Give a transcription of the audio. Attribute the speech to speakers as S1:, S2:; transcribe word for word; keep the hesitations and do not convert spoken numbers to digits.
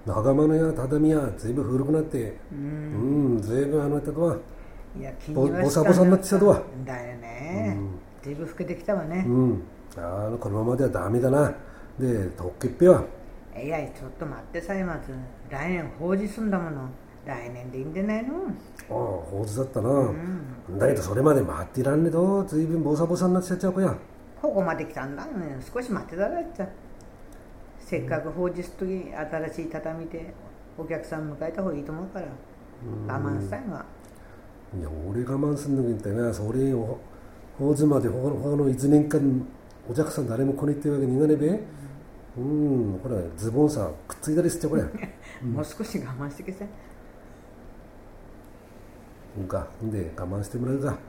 S1: 나가마느야 다담이야 제일古くなって
S2: 음.
S1: 음 제일あの人とは
S2: いや気にはしかなかった
S1: ボサボサになってきたとは
S2: だよね、ずいぶん老けてきたわね、
S1: 음, 아, このままではダメだな。で、トッケッペは。
S2: いやちょっと待ってさえまず来年法事すんだもの。来年でいいんじゃないの。
S1: ああ、法事だったな、うん、だけどそれまで待っていらんねとずいぶんボサボサになっちゃっちゃう子や。
S2: ここまで来たんだね。少し待ってたらっちゃ。せっかく法事すとき新しい畳でお客さん迎えた方がいいと思うから、我慢したいわ。
S1: いや俺我慢すんのみたいな。それを法事まで他の他のいちねんかんお客さん誰も来ねってわけにいかねべ。うん、うん、これズボンさくっついたりしてこれ、
S2: うん、もう少し我慢してけさ。
S1: うんか、んで我慢してもらうか。